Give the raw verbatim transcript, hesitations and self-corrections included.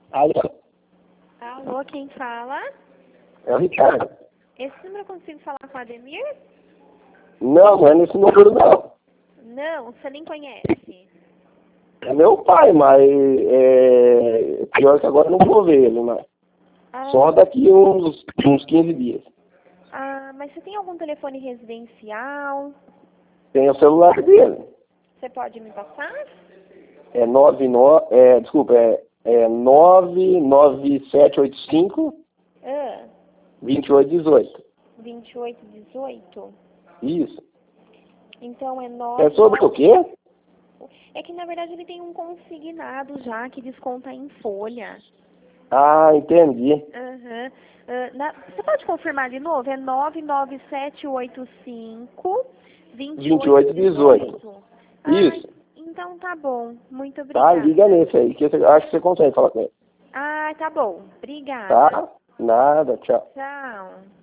Alô? Alô, quem fala? É o Ricardo. Esse número eu consigo falar com o Ademir? Não, não é nesse número não. Não, você nem conhece. É meu pai, mas é pior que agora eu não vou ver ele, mas Ah, só daqui uns, uns quinze dias. ah, mas você tem algum telefone residencial? Tem o celular dele. Você pode me passar? É nove nove, é, desculpa, é, é nove nove sete oito cinco, Ah, dois oito um oito. vinte e oito dezoito. Isso. Então é É nove. sobre o quê? É que na verdade ele tem um consignado já que desconta em folha. Ah, entendi. Aham. Ah, na- você pode confirmar de novo? É nove nove sete oito cinco, dois oito vinte e oito um dezoito. oito. Isso. Ah, então tá bom. Muito Tá, liga obrigada. nesse aí, que você, acho que você consegue falar com ele. Ah, tá bom. Obrigada. Tá? Nada, tchau. Tchau.